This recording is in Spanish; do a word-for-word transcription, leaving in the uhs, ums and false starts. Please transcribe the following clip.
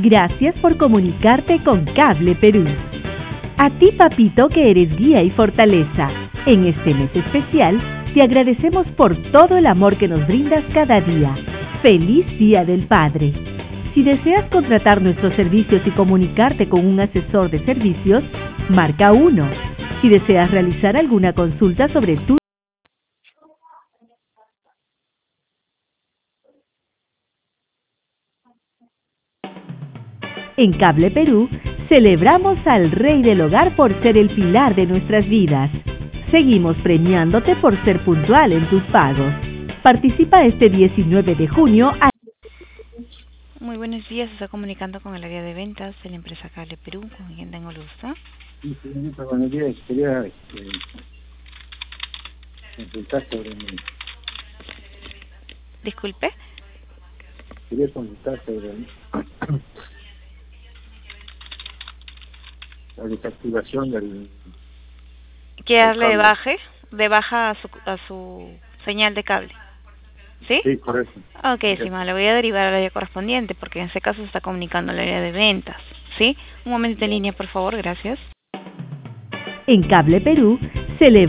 Gracias por comunicarte con Cable Perú. A ti, papito, que eres guía y fortaleza. En este mes especial, te agradecemos por todo el amor que nos brindas cada día. ¡Feliz Día del Padre! Si deseas contratar nuestros servicios y comunicarte con un asesor de servicios, marca uno. Si deseas realizar alguna consulta sobre tu En Cable Perú, celebramos al Rey del Hogar por ser el pilar de nuestras vidas. Seguimos premiándote por ser puntual en tus pagos. Participa este diecinueve de junio a... Muy buenos días, se está comunicando con el área de ventas de la empresa Cable Perú, con quien tengo el gusto. Sí, señorita, buenos días. Quería este, consultar sobre mi... Disculpe. Quería consultar sobre mi... la desactivación del... ¿Quiere darle de cable. baje, de baja a su, a su señal de cable? ¿Sí? Sí, correcto. Ok, Sí. estimado, le voy a derivar al área correspondiente, porque en ese caso se está comunicando al área de ventas. ¿Sí? Un momentito en línea, por favor, gracias. En Cable Perú, celebramos